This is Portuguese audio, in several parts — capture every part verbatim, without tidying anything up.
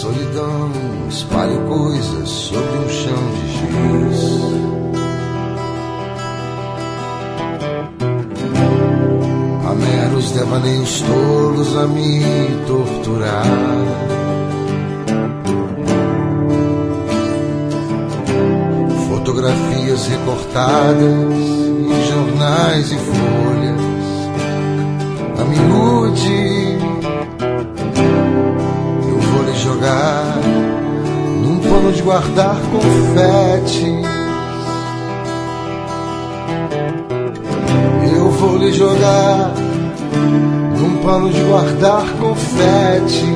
solidão, espalho coisas sobre um chão de giz. Há meros devaneios tolos a me torturar. Fotografias recortadas em jornais e folhas a miúde. Eu vou lhe jogar num pano de guardar confete. Eu vou lhe jogar num pano de guardar confete.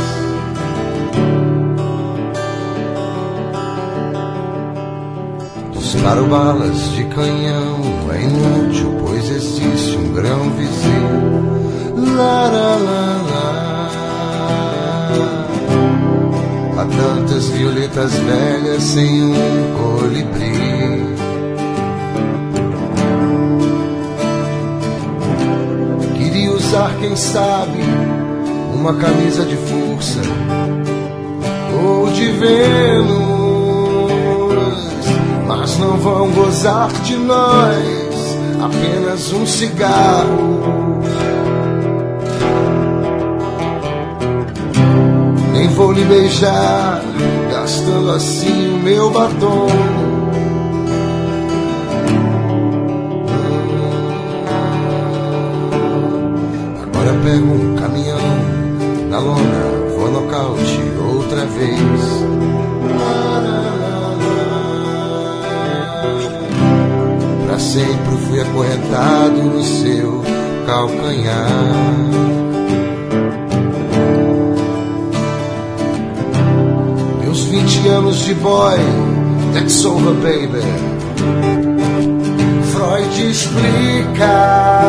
Disparo balas de canhão é inútil, pois existe um grão vizinho. Lá, lá, lá, lá. Há tantas violetas velhas sem um colibri. Queria usar, quem sabe, uma camisa de força ou de Vênus, mas não vão gozar de nós, apenas um cigarro. Nem vou lhe beijar, gastando assim o meu batom. Agora pego um caminhão na lona, vou nocaute outra vez. Pra sempre fui acorrentado no seu calcanhar. Meus vinte anos de boy, that's over, baby. Freud explica.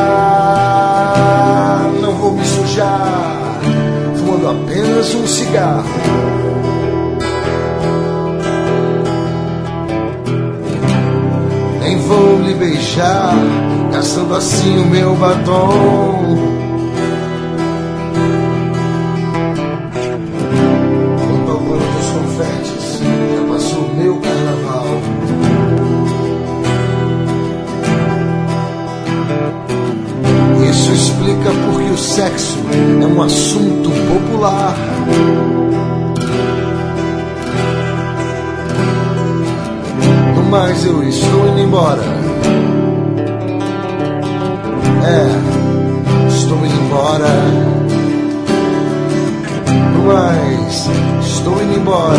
Não vou me sujar fumando apenas um cigarro. Nem vou lhe beijar, gastando assim o meu batom. Quanto ao pano dos confetes, já passou o meu carnaval. Isso explica porque o sexo é um assunto popular. Mas eu estou indo embora. É, estou indo embora. Mas estou indo embora.